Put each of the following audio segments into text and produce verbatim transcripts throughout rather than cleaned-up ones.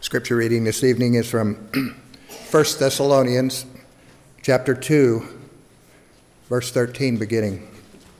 Scripture reading this evening is from First Thessalonians chapter two, verse thirteen beginning.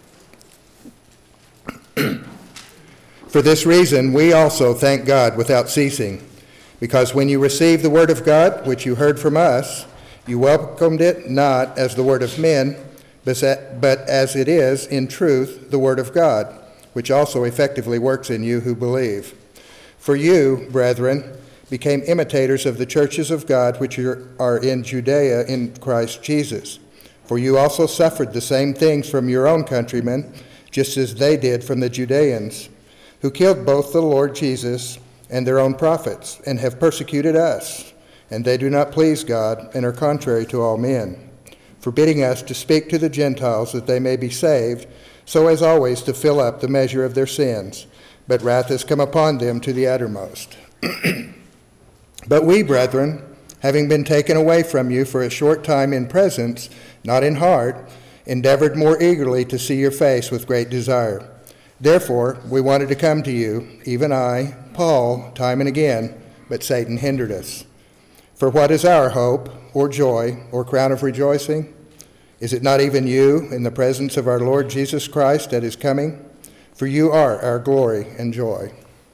For this reason we also thank God without ceasing, because when you received the word of God, which you heard from us, you welcomed it not as the word of men, but as it is in truth the word of God, which also effectively works in you who believe. For you, brethren, became imitators of the churches of God which are in Judea in Christ Jesus. For you also suffered the same things from your own countrymen, just as they did from the Judeans, who killed both the Lord Jesus and their own prophets, and have persecuted us. And they do not please God, and are contrary to all men, forbidding us to speak to the Gentiles that they may be saved, so as always to fill up the measure of their sins. But wrath has come upon them to the uttermost. But we, brethren, having been taken away from you for a short time in presence, not in heart, endeavored more eagerly to see your face with great desire. Therefore, we wanted to come to you, even I, Paul, time and again, but Satan hindered us. For what is our hope, or joy, or crown of rejoicing? Is it not even you, in the presence of our Lord Jesus Christ at his coming? For you are our glory and joy.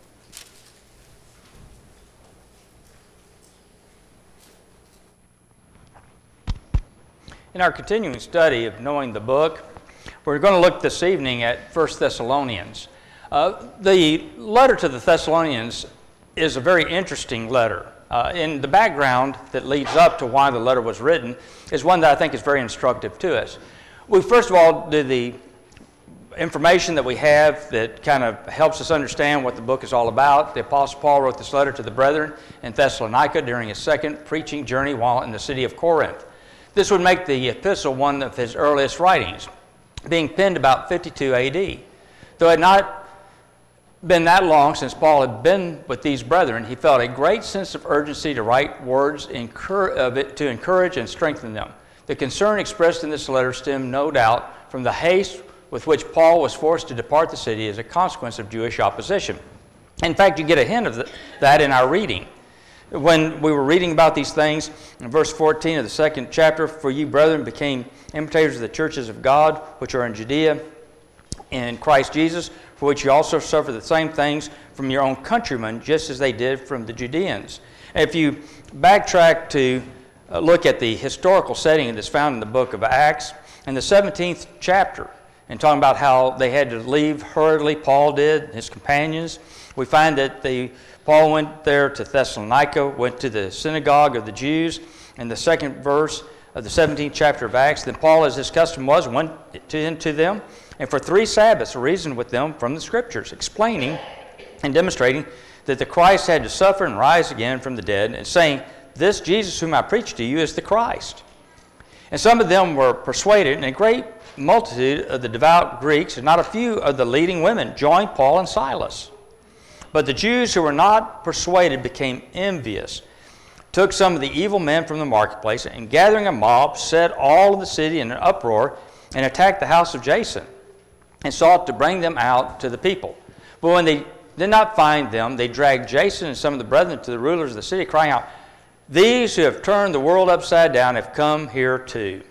In our continuing study of knowing the book, we're going to look this evening at First Thessalonians. Uh, the letter to the Thessalonians is a very interesting letter. Uh, and the background that leads up to why the letter was written is one that I think is very instructive to us. We first of all do the information that we have that kind of helps us understand what the book is all about. The Apostle Paul wrote this letter to the brethren in Thessalonica during his second preaching journey while in the city of Corinth. This would make the epistle one of his earliest writings, being penned about fifty-two A D. Though it had not been that long since Paul had been with these brethren, he felt a great sense of urgency to write words of it to encourage and strengthen them. The concern expressed in this letter stemmed, no doubt, from the haste with which Paul was forced to depart the city as a consequence of Jewish opposition. In fact, you get a hint of the, that in our reading. When we were reading about these things, in verse fourteen of the second chapter, for you, brethren, became imitators of the churches of God, which are in Judea, in Christ Jesus, for which you also suffer the same things from your own countrymen, just as they did from the Judeans. And if you backtrack to uh, look at the historical setting that's found in the book of Acts, in the seventeenth chapter, and talking about how they had to leave hurriedly, Paul did, and his companions, we find that the Paul went there to Thessalonica, went to the synagogue of the Jews. In the second verse of the seventeenth chapter of Acts, then Paul, as his custom was, went to, into them, and for three Sabbaths reasoned with them from the Scriptures, explaining and demonstrating that the Christ had to suffer and rise again from the dead, and saying, this Jesus whom I preach to you is the Christ. And some of them were persuaded, and a great multitude of the devout Greeks, and not a few of the leading women, joined Paul and Silas. But the Jews who were not persuaded became envious, took some of the evil men from the marketplace, and gathering a mob, set all of the city in an uproar, and attacked the house of Jason, and sought to bring them out to the people. But when they did not find them, they dragged Jason and some of the brethren to the rulers of the city, crying out, these who have turned the world upside down have come here too.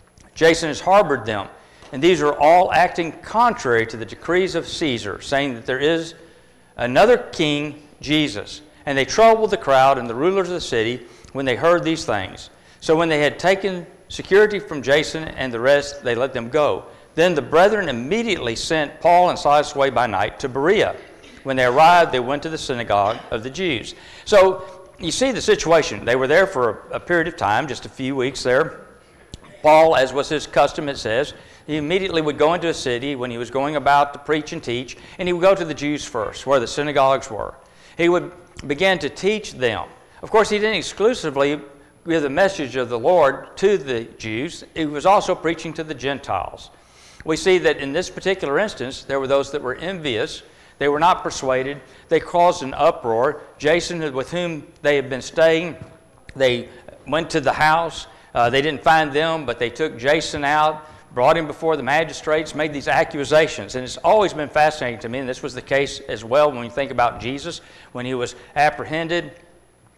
Jason has harbored them, and these are all acting contrary to the decrees of Caesar, saying that there is another king, Jesus. And they troubled the crowd and the rulers of the city when they heard these things. So when they had taken security from Jason and the rest, they let them go. Then the brethren immediately sent Paul and Silas away by night to Berea. When they arrived, they went to the synagogue of the Jews. So you see the situation. They were there for a, a period of time, just a few weeks there. Paul, as was his custom, it says, he immediately would go into a city when he was going about to preach and teach, and he would go to the Jews first, where the synagogues were. He would begin to teach them. Of course, he didn't exclusively give the message of the Lord to the Jews. He was also preaching to the Gentiles. We see that in this particular instance, there were those that were envious. They were not persuaded. They caused an uproar. Jason, with whom they had been staying, they went to the house. Uh, they didn't find them, but they took Jason out, brought him before the magistrates, made these accusations. And it's always been fascinating to me, and this was the case as well when you think about Jesus, when he was apprehended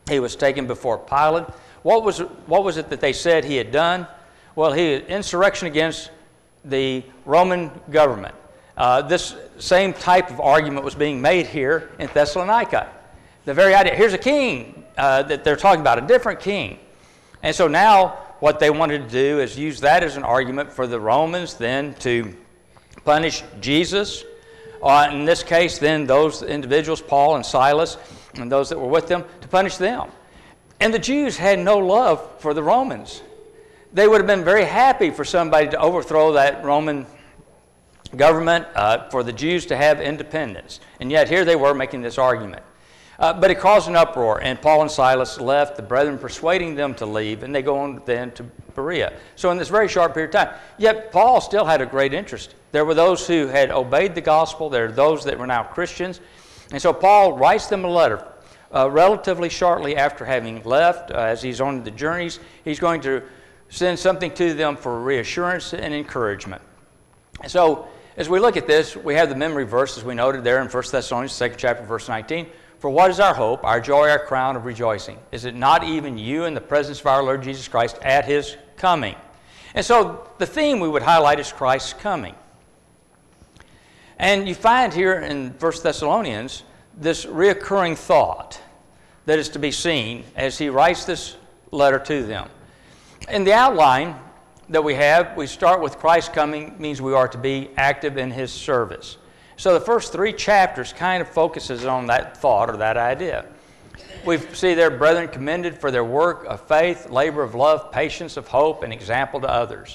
He was taken before Pilate. What was, what was it that they said he had done? Well, he had insurrection against the Roman government. Uh, this same type of argument was being made here in Thessalonica. The very idea, here's a king uh, that they're talking about, a different king. And so now what they wanted to do is use that as an argument for the Romans then to punish Jesus. Uh, in this case, then those individuals, Paul and Silas, and those that were with them, to punish them. And the Jews had no love for the Romans. They would have been very happy for somebody to overthrow that Roman government, uh, for the Jews to have independence. And yet here they were making this argument. Uh, but it caused an uproar, and Paul and Silas left, the brethren persuading them to leave, and they go on then to Berea. So in this very short period of time, yet Paul still had a great interest. There were those who had obeyed the gospel. There are those that were now Christians. And so Paul writes them a letter uh, relatively shortly after having left. Uh, as he's on the journeys, he's going to send something to them for reassurance and encouragement. And so as we look at this, we have the memory verse, as we noted there in First Thessalonians, second chapter, verse nineteen. For what is our hope, our joy, our crown of rejoicing? Is it not even you in the presence of our Lord Jesus Christ at his coming? And so the theme we would highlight is Christ's coming. And you find here in First Thessalonians this reoccurring thought that is to be seen as he writes this letter to them. In the outline that we have, we start with Christ's coming means we are to be active in his service. So the first three chapters kind of focuses on that thought or that idea. We see their brethren commended for their work of faith, labor of love, patience of hope, and example to others.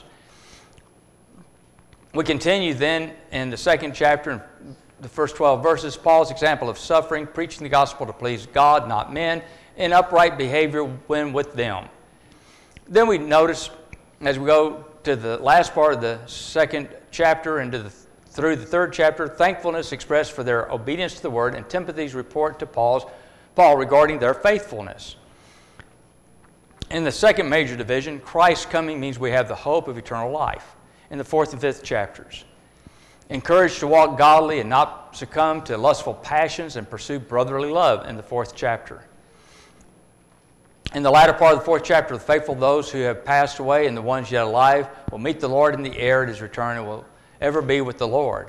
We continue then in the second chapter, in the first twelve verses, Paul's example of suffering, preaching the gospel to please God, not men, in upright behavior when with them. Then we notice, as we go to the last part of the second chapter and to the, through the third chapter, thankfulness expressed for their obedience to the word, and Timothy's report to Paul's, Paul regarding their faithfulness. In the second major division, Christ's coming means we have the hope of eternal life. In the fourth and fifth chapters, encouraged to walk godly and not succumb to lustful passions and pursue brotherly love in the fourth chapter. In the latter part of the fourth chapter, the faithful those who have passed away and the ones yet alive will meet the Lord in the air at his return and will ever be with the Lord.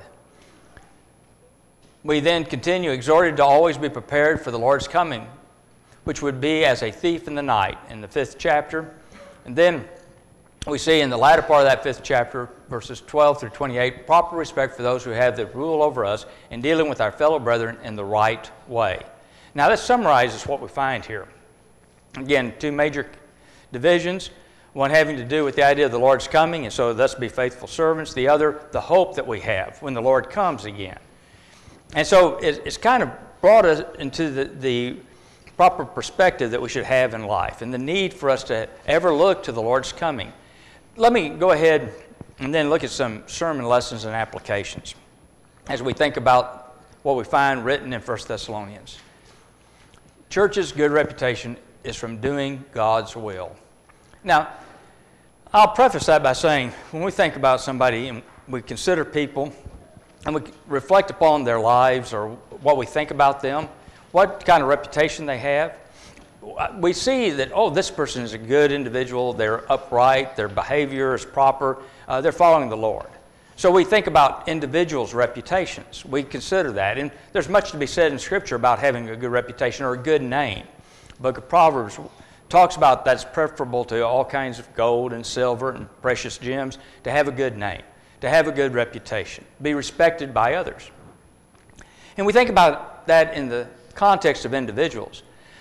We then continue, exhorted to always be prepared for the Lord's coming, which would be as a thief in the night in the fifth chapter. And then we see in the latter part of that fifth chapter, verses twelve through twenty-eight, proper respect for those who have the rule over us in dealing with our fellow brethren in the right way. Now, this summarizes what we find here. Again, two major divisions, one having to do with the idea of the Lord's coming, and so thus be faithful servants. The other, the hope that we have when the Lord comes again. And so it's kind of brought us into the, the proper perspective that we should have in life and the need for us to ever look to the Lord's coming. Let me go ahead and then look at some sermon lessons and applications as we think about what we find written in First Thessalonians. Church's good reputation is from doing God's will. Now, I'll preface that by saying when we think about somebody and we consider people and we reflect upon their lives or what we think about them, what kind of reputation they have, we see that, oh, this person is a good individual, they're upright, their behavior is proper, uh, they're following the Lord. So we think about individuals' reputations. We consider that. And there's much to be said in Scripture about having a good reputation or a good name. The book of Proverbs talks about that's preferable to all kinds of gold and silver and precious gems, to have a good name, to have a good reputation, be respected by others. And we think about that in the context of individuals.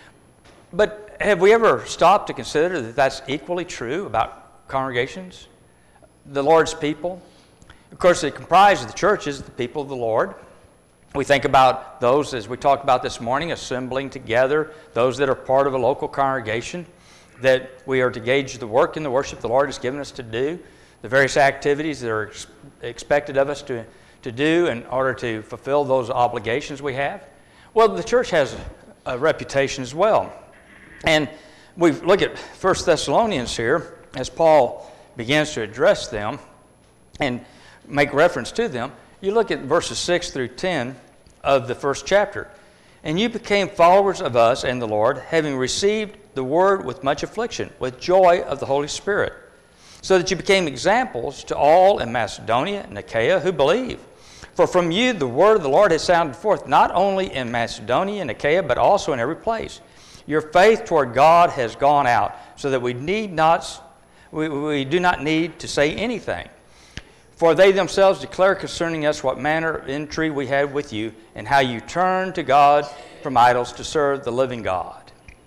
But have we ever stopped to consider that that's equally true about congregations, the Lord's people? Of course, it comprises the churches, the people of the Lord. We think about those, as we talked about this morning, assembling together, those that are part of a local congregation, that we are to gauge the work and the worship the Lord has given us to do, the various activities that are ex- expected of us to, to do in order to fulfill those obligations we have. Well, the church has a, a reputation as well. And we look at First Thessalonians here, as Paul begins to address them and make reference to them. You look at verses six through ten of the first chapter. And you became followers of us and the Lord, having received the word with much affliction, with joy of the Holy Spirit, so that you became examples to all in Macedonia and Achaia who believe. For from you the word of the Lord has sounded forth, not only in Macedonia and Achaia, but also in every place. Your faith toward God has gone out, so that we need not, we, we do not need to say anything. For they themselves declare concerning us what manner of intrigue we had with you, and how you turned to God from idols to serve the living God.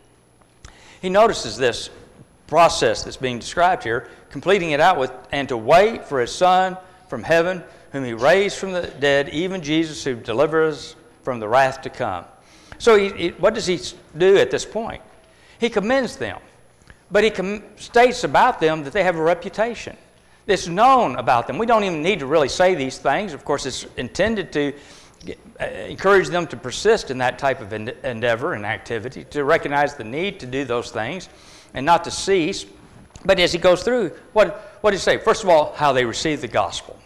He notices this process that's being described here, completing it out with, and to wait for his Son from heaven, whom he raised from the dead, even Jesus, who delivers us from the wrath to come. So he, he, what does he do at this point? He commends them, but he com- states about them that they have a reputation. It's known about them. We don't even need to really say these things. Of course, it's intended to get, uh, encourage them to persist in that type of en- endeavor and activity, to recognize the need to do those things and not to cease. But as he goes through, what, what does he say? First of all, how they received the gospel.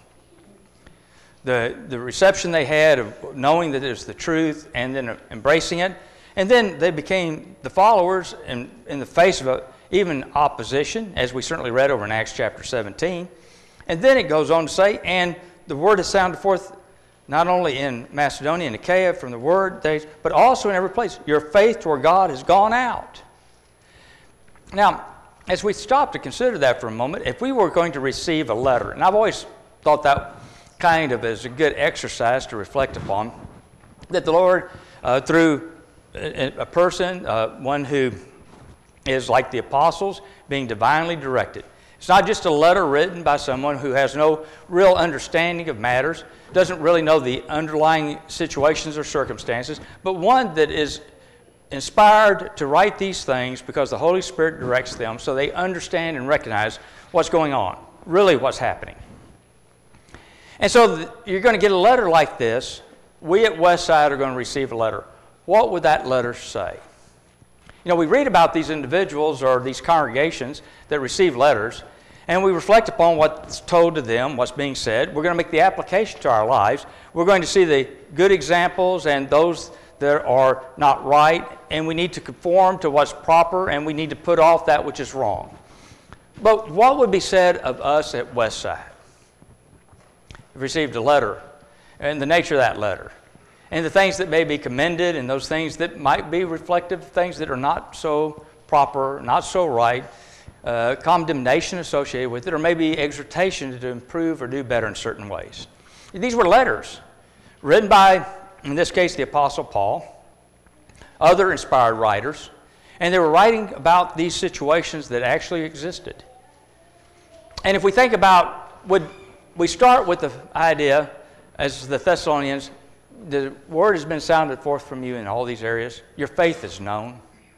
The, the reception they had of knowing that it was the truth and then embracing it. And then they became the followers in, in the face of a, even opposition, as we certainly read over in Acts chapter seventeen. And then it goes on to say, and the word has sounded forth not only in Macedonia and Achaia from the word, they, but also in every place. Your faith toward God has gone out. Now, as we stop to consider that for a moment, if we were going to receive a letter, and I've always thought that kind of as a good exercise to reflect upon, that the Lord, uh, through a, a person, uh, one who is like the apostles, being divinely directed. It's not just a letter written by someone who has no real understanding of matters, doesn't really know the underlying situations or circumstances, but one that is inspired to write these things because the Holy Spirit directs them so they understand and recognize what's going on, really what's happening. And so th- you're going to get a letter like this. We at Westside are going to receive a letter. What would that letter say? You know, we read about these individuals or these congregations that receive letters, and we reflect upon what's told to them, what's being said. We're going to make the application to our lives. We're going to see the good examples and those that are not right, and we need to conform to what's proper, and we need to put off that which is wrong. But what would be said of us at Westside? We've received a letter, and the nature of that letter, and the things that may be commended, and those things that might be reflective of things that are not so proper, not so right, uh, condemnation associated with it, or maybe exhortation to improve or do better in certain ways. These were letters written by, in this case, the Apostle Paul, other inspired writers, and they were writing about these situations that actually existed. And if we think about, would we start with the idea, as the Thessalonians, the word has been sounded forth from you in all these areas. Your faith is known.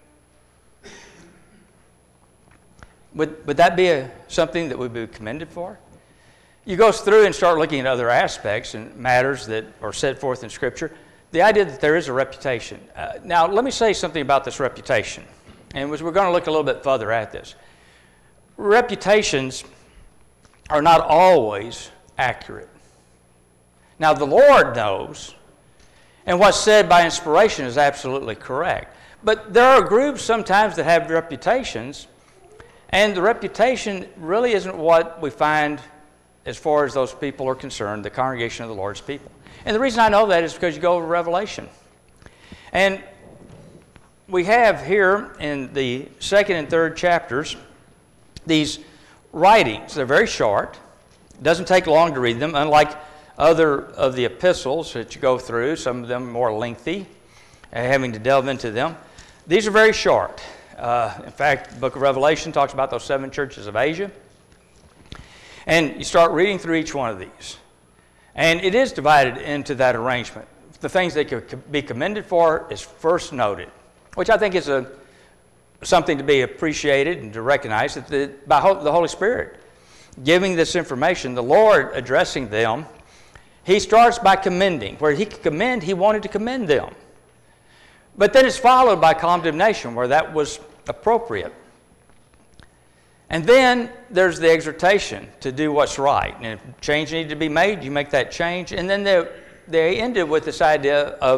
Would, would that be a, something that would be commended for? You go through and start looking at other aspects and matters that are set forth in Scripture. The idea that there is a reputation. Uh, now, let me say something about this reputation. And we're going to look a little bit further at this. Reputations are not always accurate. Now, the Lord knows, and what's said by inspiration is absolutely correct. But there are groups sometimes that have reputations, and the reputation really isn't what we find as far as those people are concerned, the congregation of the Lord's people. And the reason I know that is because you go over Revelation. And we have here in the second and third chapters these writings. They're very short. It doesn't take long to read them, unlike other of the epistles that you go through, some of them more lengthy, uh, having to delve into them. These are very short. Uh, in fact, the book of Revelation talks about those seven churches of Asia. And you start reading through each one of these. And it is divided into that arrangement. The things that could be commended for is first noted, which I think is a something to be appreciated and to recognize that the, by the Holy Spirit giving this information, the Lord addressing them. He starts by commending. Where he could commend, he wanted to commend them. But then it's followed by condemnation, where that was appropriate. And then there's the exhortation to do what's right. And if change needed to be made, you make that change. And then they, they ended with this idea of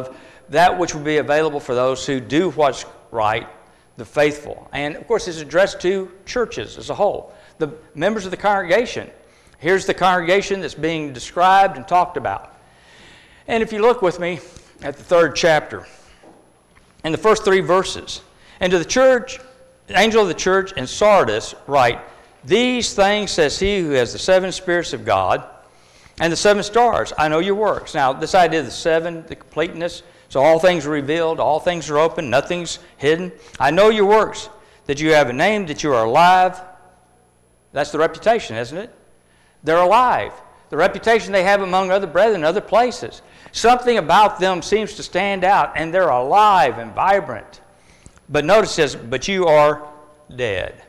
that which will be available for those who do what's right, the faithful. And of course, it's addressed to churches as a whole, the members of the congregation. Here's the congregation that's being described and talked about. And if you look with me at the third chapter, in the first three verses, and to the church, the angel of the church in Sardis write, these things says he who has the seven spirits of God and the seven stars. I know your works. Now, this idea of the seven, the completeness, so all things are revealed, all things are open, nothing's hidden. I know your works, that you have a name, that you are alive. That's the reputation, isn't it? They're alive. The reputation they have among other brethren in other places. Something about them seems to stand out, and they're alive and vibrant. But notice it says, but you are dead.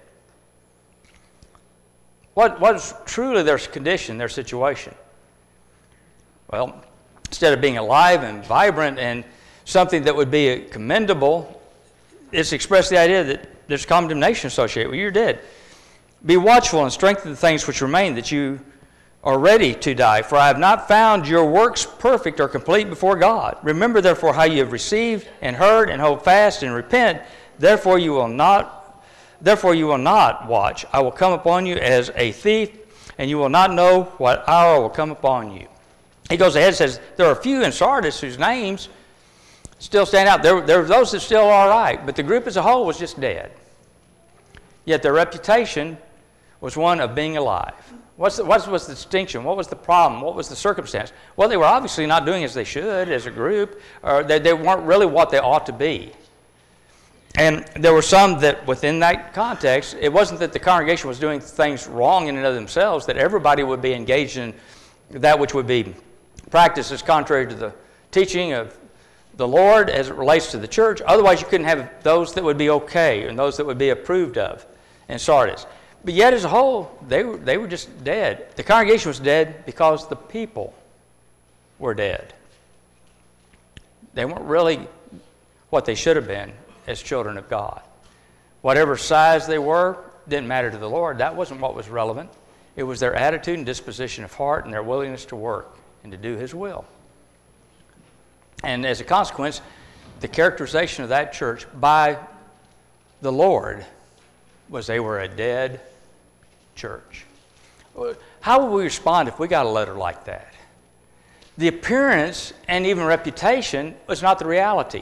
What, what is truly their condition, their situation? Well, instead of being alive and vibrant and something that would be commendable, it's expressed the idea that there's condemnation associated with you. You're dead. Be watchful and strengthen the things which remain, that you are ready to die. For I have not found your works perfect or complete before God. Remember therefore how you have received and heard, and hold fast and repent. Therefore you will not Therefore you will not watch. I will come upon you as a thief, and you will not know what hour will come upon you. He goes ahead and says, there are a few in Sardis whose names still stand out. There, there are those that still are right, but the group as a whole was just dead. Yet their reputation was one of being alive. What's the, what was the distinction? What was the problem? What was the circumstance? Well, they were obviously not doing as they should as a group, or they, they weren't really what they ought to be. And there were some that within that context, it wasn't that the congregation was doing things wrong in and of themselves, that everybody would be engaged in that which would be practiced as contrary to the teaching of the Lord as it relates to the church. Otherwise, you couldn't have those that would be okay and those that would be approved of in Sardis. But yet as a whole, they were, they were just dead. The congregation was dead because the people were dead. They weren't really what they should have been as children of God. Whatever size they were didn't matter to the Lord. That wasn't what was relevant. It was their attitude and disposition of heart and their willingness to work and to do His will. And as a consequence, the characterization of that church by the Lord was they were a dead church. How would we respond if we got a letter like that? The appearance and even reputation was not the reality.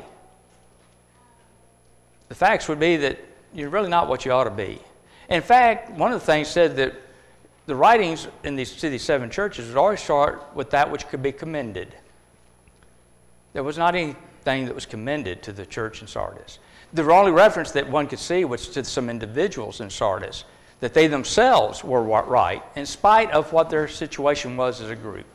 The facts would be that you're really not what you ought to be. In fact, one of the things said that the writings in these, to these seven churches would always start with that which could be commended. There was not anything that was commended to the church in Sardis. The only reference that one could see was to some individuals in Sardis, that they themselves were right, in spite of what their situation was as a group.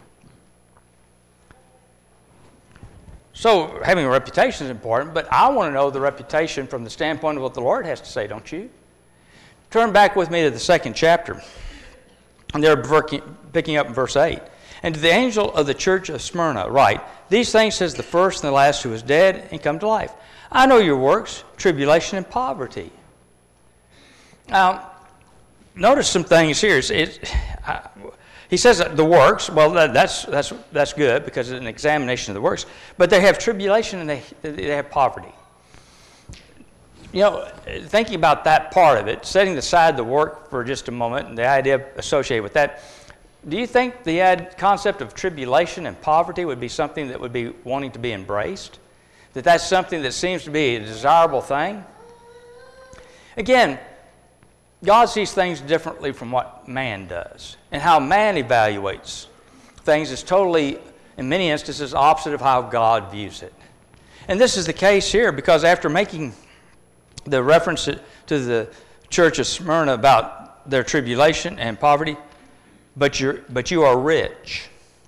So having a reputation is important, but I want to know the reputation from the standpoint of what the Lord has to say, don't you? Turn back with me to the second chapter. And they're picking up in verse eight. And to the angel of the church of Smyrna write, these things says the first and the last who is dead and come to life. I know your works, tribulation and poverty. Now, notice some things here. It's, it, I, he says that the works, well, that, that's, that's, that's good because it's an examination of the works, but they have tribulation and they, they have poverty. You know, thinking about that part of it, setting aside the work for just a moment and the idea associated with that, do you think the ad concept of tribulation and poverty would be something that would be wanting to be embraced? That that's something that seems to be a desirable thing? Again, God sees things differently from what man does. And how man evaluates things is totally, in many instances, opposite of how God views it. And this is the case here because after making the reference to the church of Smyrna about their tribulation and poverty, but you're, but you are rich.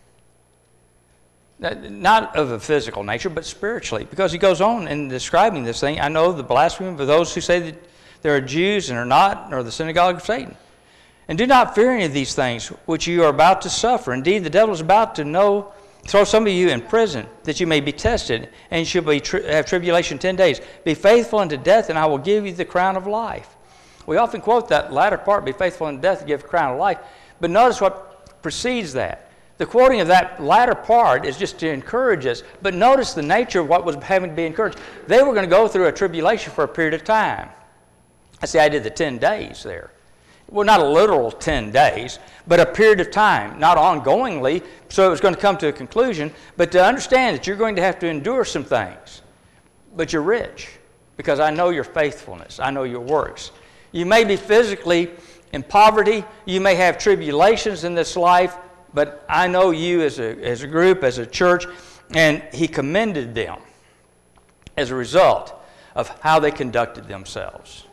Not of a physical nature, but spiritually. Because he goes on in describing this thing, I know the blasphemy of those who say that there are Jews and are not, nor the synagogue of Satan. And do not fear any of these things which you are about to suffer. Indeed, the devil is about to know, throw some of you in prison, that you may be tested, and you shall be tri- have tribulation ten days. Be faithful unto death, and I will give you the crown of life. We often quote that latter part, be faithful unto death, and give the crown of life. But notice what precedes that. The quoting of that latter part is just to encourage us. But notice the nature of what was having to be encouraged. They were going to go through a tribulation for a period of time. That's the idea of the ten days there. Well, not a literal ten days, but a period of time, not ongoingly, so it was going to come to a conclusion, but to understand that you're going to have to endure some things. But you're rich, because I know your faithfulness. I know your works. You may be physically in poverty. You may have tribulations in this life, but I know you as a, as a group, as a church, and he commended them as a result of how they conducted themselves.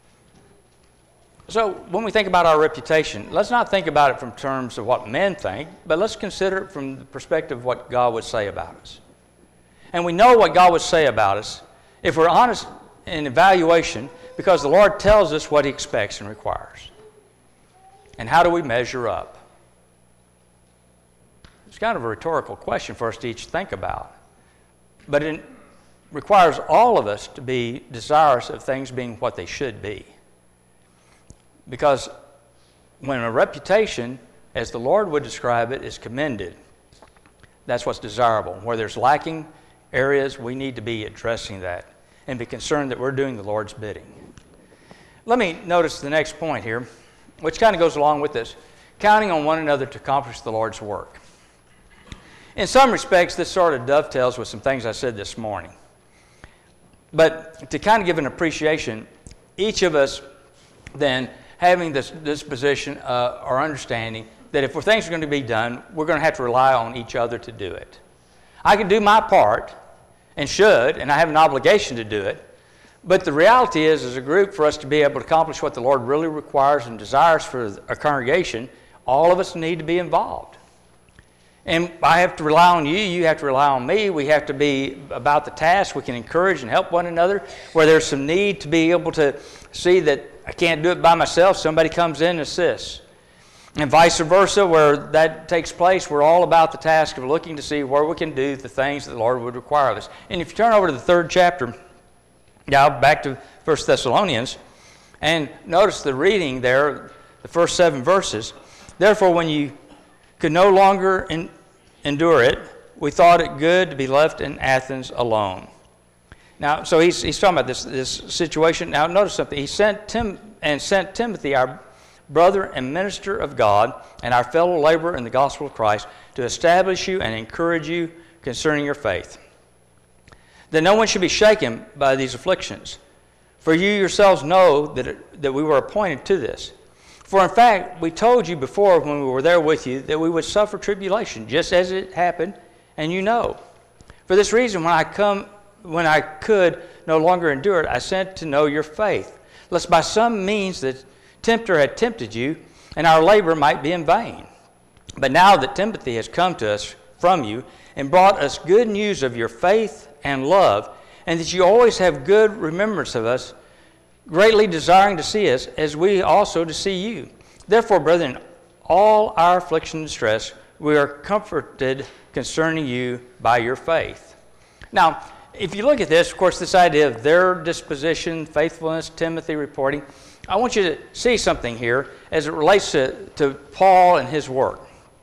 So when we think about our reputation, let's not think about it from terms of what men think, but let's consider it from the perspective of what God would say about us. And we know what God would say about us if we're honest in evaluation, because the Lord tells us what he expects and requires. And how do we measure up? It's kind of a rhetorical question for us to each think about. But it requires all of us to be desirous of things being what they should be. Because when a reputation, as the Lord would describe it, is commended, that's what's desirable. Where there's lacking areas, we need to be addressing that and be concerned that we're doing the Lord's bidding. Let me notice the next point here, which kind of goes along with this, counting on one another to accomplish the Lord's work. In some respects, this sort of dovetails with some things I said this morning. But to kind of give an appreciation, each of us then having this disposition uh, or understanding that if things are going to be done, we're going to have to rely on each other to do it. I can do my part, and should, and I have an obligation to do it, but the reality is, as a group, for us to be able to accomplish what the Lord really requires and desires for a congregation, all of us need to be involved. And I have to rely on you, you have to rely on me, we have to be about the task, we can encourage and help one another. Where there's some need to be able to see that I can't do it by myself, somebody comes in and assists. And vice versa, where that takes place, we're all about the task of looking to see where we can do the things that the Lord would require of us. And if you turn over to the third chapter, now back to First Thessalonians, and notice the reading there, the first seven verses. Therefore, when you could no longer in, endure it, we thought it good to be left in Athens alone. Now, so he's, he's talking about this, this situation. Now, notice something. He sent Tim and sent Timothy, our brother and minister of God, and our fellow laborer in the gospel of Christ, to establish you and encourage you concerning your faith, that no one should be shaken by these afflictions. For you yourselves know that, it, that we were appointed to this. For in fact, we told you before when we were there with you that we would suffer tribulation, just as it happened, and you know. For this reason, when I come, when I could no longer endure it, I sent to know your faith, lest by some means the tempter had tempted you, and our labor might be in vain. But now that Timothy has come to us from you, and brought us good news of your faith and love, and that you always have good remembrance of us, greatly desiring to see us, as we also to see you. Therefore, brethren, all our affliction and distress, we are comforted concerning you by your faith. Now, if you look at this, of course, this idea of their disposition, faithfulness, Timothy reporting, I want you to see something here as it relates to, to Paul and his work.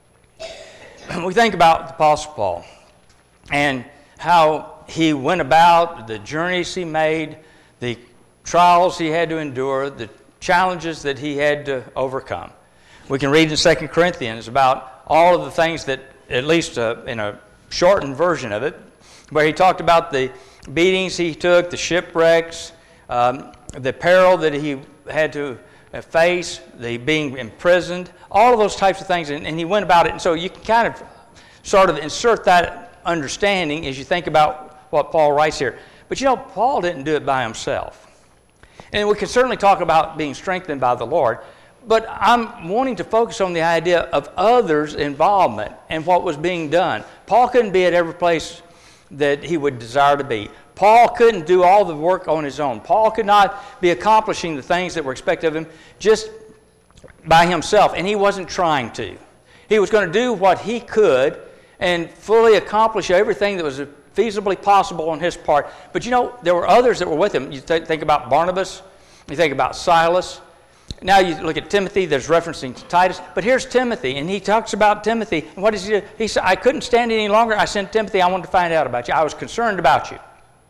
We think about the Apostle Paul and how he went about, the journeys he made, the trials he had to endure, the challenges that he had to overcome. We can read in Second Corinthians about all of the things that, at least uh, in a shortened version of it, where he talked about the beatings he took, the shipwrecks, um, the peril that he had to face, the being imprisoned, all of those types of things, and, and he went about it. And so you can kind of sort of insert that understanding as you think about what Paul writes here. But you know, Paul didn't do it by himself. And we can certainly talk about being strengthened by the Lord, but I'm wanting to focus on the idea of others' involvement and what was being done. Paul couldn't be at every place that he would desire to be. Paul couldn't do all the work on his own. Paul could not be accomplishing the things that were expected of him just by himself, and he wasn't trying to. He was going to do what he could and fully accomplish everything that was feasibly possible on his part. But you know, there were others that were with him. You th- think about Barnabas, you think about Silas, Now you look at Timothy, there's referencing to Titus, but here's Timothy, and he talks about Timothy. And what does he do? He said, I couldn't stand it any longer. I sent Timothy. I wanted to find out about you. I was concerned about you.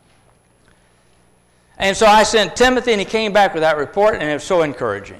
And so I sent Timothy, and he came back with that report, and it was so encouraging.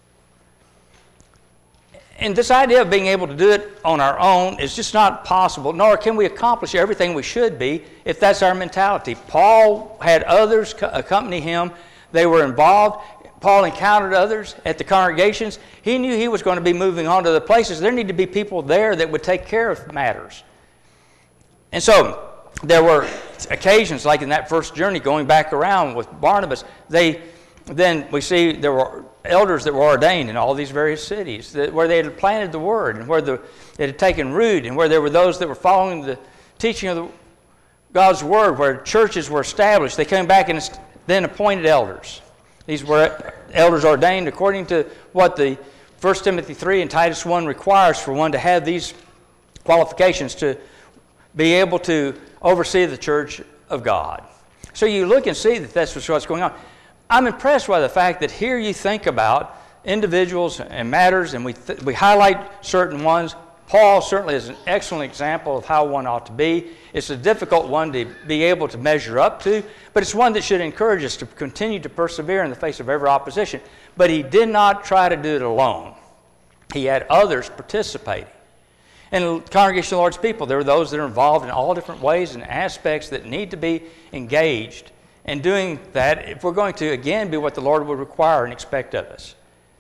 And this idea of being able to do it on our own is just not possible, nor can we accomplish everything we should be if that's our mentality. Paul had others accompany him. They were involved. Paul encountered others at the congregations. He knew he was going to be moving on to other places. There needed to be people there that would take care of matters. And so there were occasions, like in that first journey, going back around with Barnabas, they then we see there were elders that were ordained in all these various cities that, where they had planted the word and where the, it had taken root and where there were those that were following the teaching of the, God's word, where churches were established. They came back and then appointed elders. These were elders ordained according to what the First Timothy three and Titus one requires for one to have these qualifications to be able to oversee the church of God. So you look and see that that's what's going on. I'm impressed by the fact that here you think about individuals and matters, and we, th- we highlight certain ones. Paul certainly is an excellent example of how one ought to be. It's a difficult one to be able to measure up to, but it's one that should encourage us to continue to persevere in the face of every opposition. But he did not try to do it alone. He had others participating. And the Congregation of the Lord's people, there are those that are involved in all different ways and aspects that need to be engaged. And doing that, if we're going to, again, be what the Lord would require and expect of us.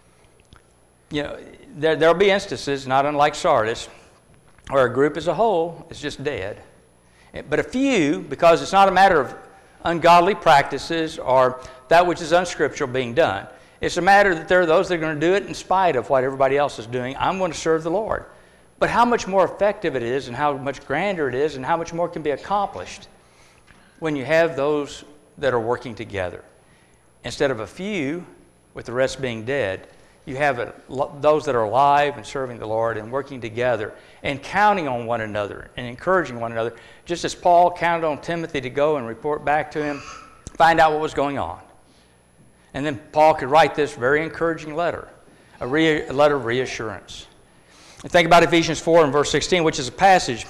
You know, there will be instances, not unlike Sardis, where a group as a whole is just dead. But a few, because it's not a matter of ungodly practices or that which is unscriptural being done. It's a matter that there are those that are going to do it in spite of what everybody else is doing. I'm going to serve the Lord. But how much more effective it is and how much grander it is and how much more can be accomplished when you have those that are working together. Instead of a few, with the rest being dead, you have a, those that are alive and serving the Lord and working together and counting on one another and encouraging one another, just as Paul counted on Timothy to go and report back to him, find out what was going on. And then Paul could write this very encouraging letter, a, re- a letter of reassurance. And think about Ephesians four and verse sixteen, which is a passage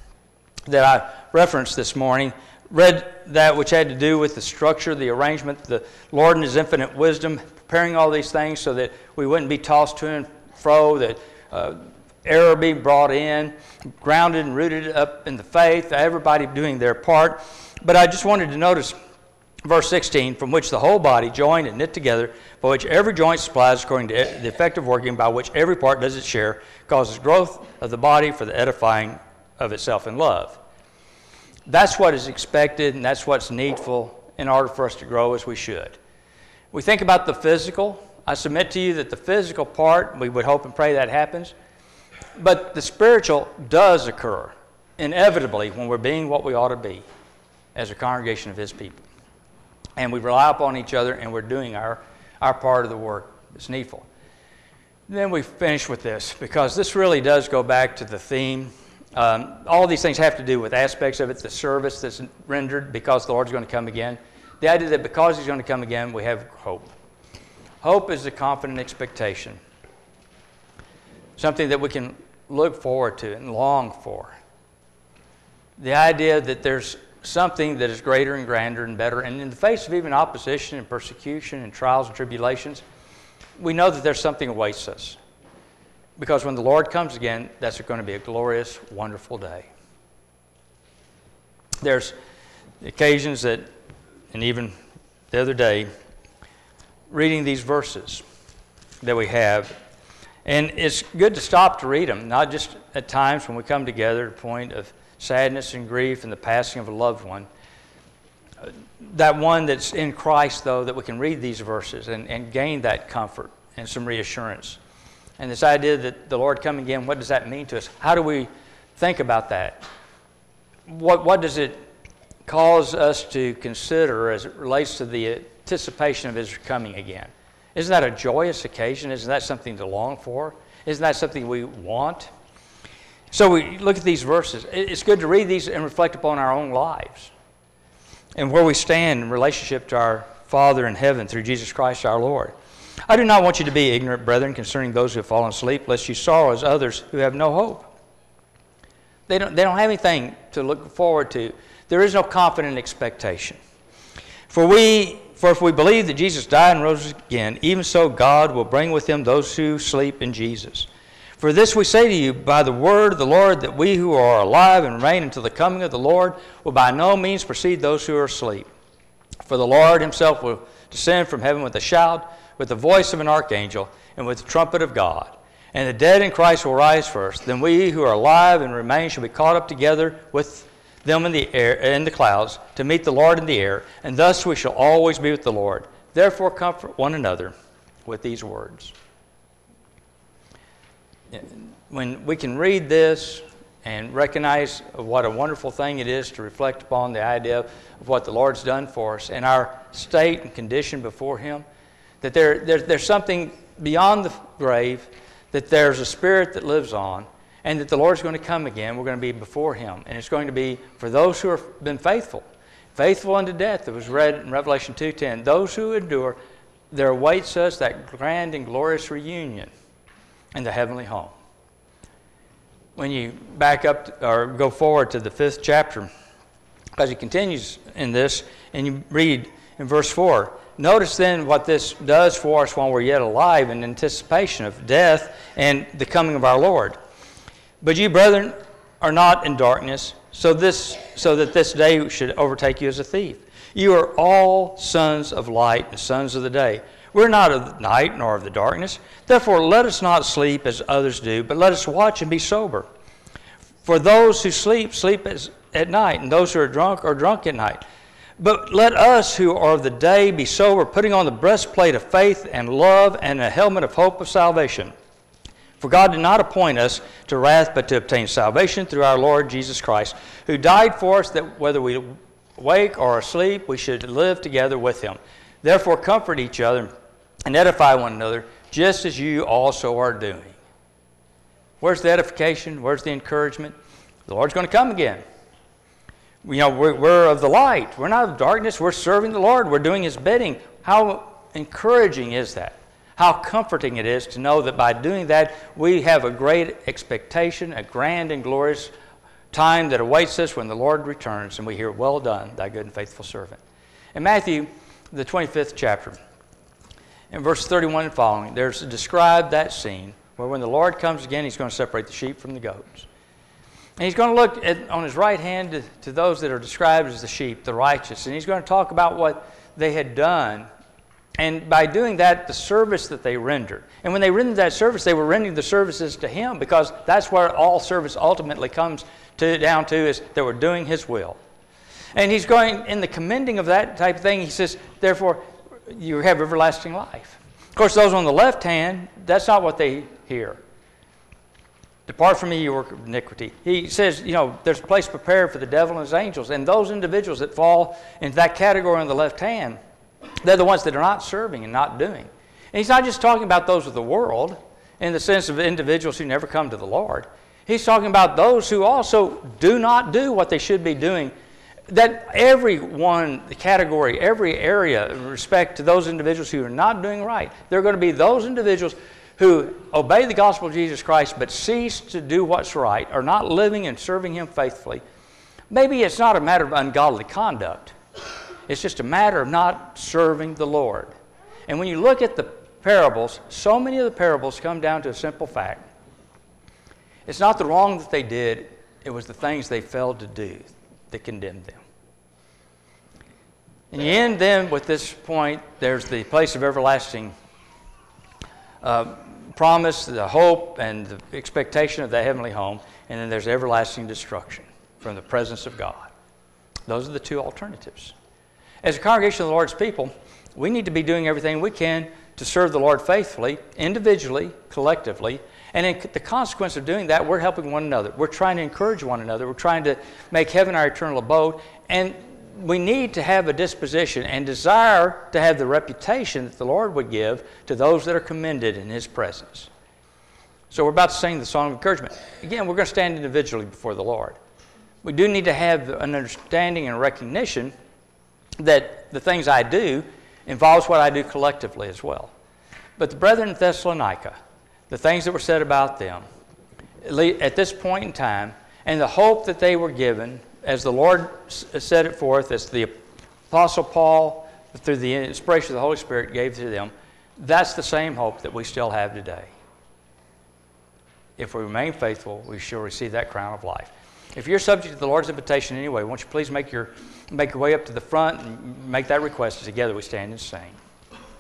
that I referenced this morning. Read that which had to do with the structure, the arrangement, the Lord in His infinite wisdom, preparing all these things so that we wouldn't be tossed to and fro, that uh, error be brought in, grounded and rooted up in the faith, everybody doing their part. But I just wanted to notice verse sixteen, from which the whole body, joined and knit together, by which every joint supplies according to the effective working, by which every part does its share, causes growth of the body for the edifying of itself in love. That's what is expected, and that's what's needful in order for us to grow as we should. We think about the physical. I submit to you that the physical part, we would hope and pray that happens, but the spiritual does occur inevitably when we're being what we ought to be as a congregation of His people. And we rely upon each other, and we're doing our, our part of the work that's needful. And then we finish with this, because this really does go back to the theme. Um, all of these things have to do with aspects of it, the service that's rendered because the Lord's going to come again. The idea that because He's going to come again, we have hope. Hope is a confident expectation, something that we can look forward to and long for. The idea that there's something that is greater and grander and better, and in the face of even opposition and persecution and trials and tribulations, we know that there's something awaits us. Because when the Lord comes again, that's going to be a glorious, wonderful day. There's occasions that, and even the other day, reading these verses that we have, and it's good to stop to read them, not just at times when we come together at a point of sadness and grief and the passing of a loved one. That one that's in Christ, though, that we can read these verses and, and gain that comfort and some reassurance. And this idea that the Lord coming again, what does that mean to us? How do we think about that? What, what does it cause us to consider as it relates to the anticipation of His coming again? Isn't that a joyous occasion? Isn't that something to long for? Isn't that something we want? So we look at these verses. It's good to read these and reflect upon our own lives and where we stand in relationship to our Father in heaven through Jesus Christ our Lord. I do not want you to be ignorant, brethren, concerning those who have fallen asleep, lest you sorrow as others who have no hope. They don't, they don't have anything to look forward to. There is no confident expectation. For we, for if we believe that Jesus died and rose again, even so God will bring with him those who sleep in Jesus. For this we say to you by the word of the Lord, that we who are alive and remain until the coming of the Lord will by no means precede those who are asleep. For the Lord himself will descend from heaven with a shout, with the voice of an archangel, and with the trumpet of God. And the dead in Christ will rise first. Then we who are alive and remain shall be caught up together with them in the air, in the clouds, to meet the Lord in the air, and thus we shall always be with the Lord. Therefore comfort one another with these words. When we can read this and recognize what a wonderful thing it is to reflect upon the idea of what the Lord's done for us and our state and condition before him, that there, there, there's something beyond the grave, that there's a spirit that lives on, and that the Lord's going to come again. We're going to be before him, and it's going to be for those who have been faithful, faithful unto death. It was read in Revelation two ten. Those who endure, there awaits us that grand and glorious reunion in the heavenly home. When you back up to, or go forward to the fifth chapter, as he continues in this, and you read in verse four, notice then what this does for us while we're yet alive in anticipation of death and the coming of our Lord. But you, brethren, are not in darkness, so this, so that this day should overtake you as a thief. You are all sons of light and sons of the day. We're not of the night nor of the darkness. Therefore, let us not sleep as others do, but let us watch and be sober. For those who sleep, sleep as, at night, and those who are drunk are drunk at night. But let us who are of the day be sober, putting on the breastplate of faith and love and a helmet of hope of salvation. For God did not appoint us to wrath, but to obtain salvation through our Lord Jesus Christ, who died for us, that whether we wake or asleep, we should live together with him. Therefore comfort each other and edify one another, just as you also are doing. Where's the edification? Where's the encouragement? The Lord's going to come again. You know, we're, we're of the light. We're not of darkness. We're serving the Lord. We're doing his bidding. How encouraging is that? How comforting it is to know that by doing that, we have a great expectation, a grand and glorious time that awaits us when the Lord returns, and we hear, well done, thy good and faithful servant. In Matthew, the twenty-fifth chapter, in verse thirty-one and following, there's described that scene where when the Lord comes again, he's going to separate the sheep from the goats. And he's going to look at, on his right hand to, to those that are described as the sheep, the righteous, and he's going to talk about what they had done. And by doing that, the service that they rendered. And when they rendered that service, they were rendering the services to him, because that's where all service ultimately comes to, down to, is they were doing his will. And he's going, in the commending of that type of thing, he says, therefore, you have everlasting life. Of course, those on the left hand, that's not what they hear. Depart from me, you work of iniquity. He says, you know, there's a place prepared for the devil and his angels. And those individuals that fall into that category on the left hand, they're the ones that are not serving and not doing. And he's not just talking about those of the world in the sense of individuals who never come to the Lord. He's talking about those who also do not do what they should be doing. That every one, the category, every area in respect to those individuals who are not doing right, there are going to be those individuals who obey the gospel of Jesus Christ but cease to do what's right, are not living and serving him faithfully. Maybe it's not a matter of ungodly conduct. It's just a matter of not serving the Lord. And when you look at the parables, so many of the parables come down to a simple fact. It's not the wrong that they did, it was the things they failed to do that condemned them. And you end then with this point, there's the place of everlasting uh, promise, the hope, and the expectation of the heavenly home, and then there's everlasting destruction from the presence of God. Those are the two alternatives. As a congregation of the Lord's people, we need to be doing everything we can to serve the Lord faithfully, individually, collectively, and in the consequence of doing that, we're helping one another. We're trying to encourage one another. We're trying to make heaven our eternal abode, and we need to have a disposition and desire to have the reputation that the Lord would give to those that are commended in his presence. So we're about to sing the song of encouragement. Again, we're going to stand individually before the Lord. We do need to have an understanding and recognition that the things I do involves what I do collectively as well. But the brethren in Thessalonica, the things that were said about them, at this point in time, and the hope that they were given, as the Lord set it forth, as the Apostle Paul, through the inspiration of the Holy Spirit, gave to them, that's the same hope that we still have today. If we remain faithful, we shall receive that crown of life. If you're subject to the Lord's invitation anyway, won't you please make your, make your way up to the front and make that request as together we stand and sing.